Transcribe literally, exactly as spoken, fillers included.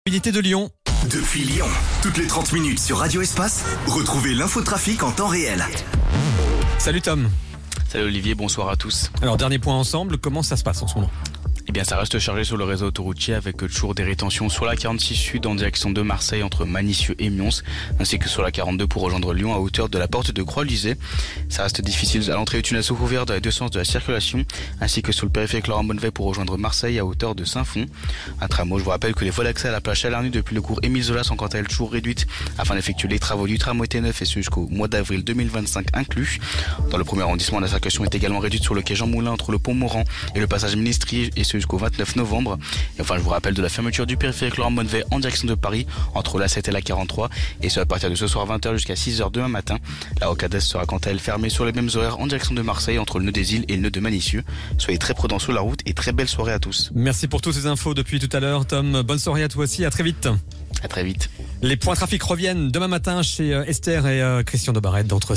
Mobilité de Lyon. Depuis Lyon, toutes les trente minutes sur Radio Espace, retrouvez l'infotrafic en temps réel. Salut Tom. Salut Olivier, bonsoir à tous. Alors dernier point ensemble, comment ça se passe en ce moment ? Eh bien, ça reste chargé sur le réseau autoroutier avec toujours des rétentions sur la quarante-six Sud en direction de Marseille entre Manicieux et Mions, ainsi que sur la quarante-deux pour rejoindre Lyon à hauteur de la porte de Croix-Lysée. Ça reste difficile à l'entrée du tunnel Soucouvert dans les deux sens de la circulation, ainsi que sur le périphérique Laurent Bonneveille pour rejoindre Marseille à hauteur de Saint-Fond. Un tramway, je vous rappelle que les voies d'accès à la plage Chalernus depuis le cours Émile Zola sont quant à elles toujours réduites afin d'effectuer les travaux du tramway T neuf et ce jusqu'au mois d'avril deux mille vingt-cinq inclus. Dans le premier arrondissement, la circulation est également réduite sur le quai Jean Moulin entre le pont Morand et le passage Ministry et ce jusqu'au vingt-neuf novembre. Et enfin, je vous rappelle de la fermeture du périphérique Laurent Bonneveille en direction de Paris entre l'A sept et la quarante-trois, et ce à partir de ce soir vingt heures jusqu'à six heures demain matin. La rocade Est sera quant à elle fermée sur les mêmes horaires en direction de Marseille entre le nœud des Îles et le nœud de Manicieux. Soyez très prudents sur la route et très belle soirée à tous. Merci pour toutes ces infos depuis tout à l'heure Tom. Bonne soirée à toi aussi, à très vite. À très vite. Les points trafic reviennent demain matin chez Esther et Christian de Barrette d'entre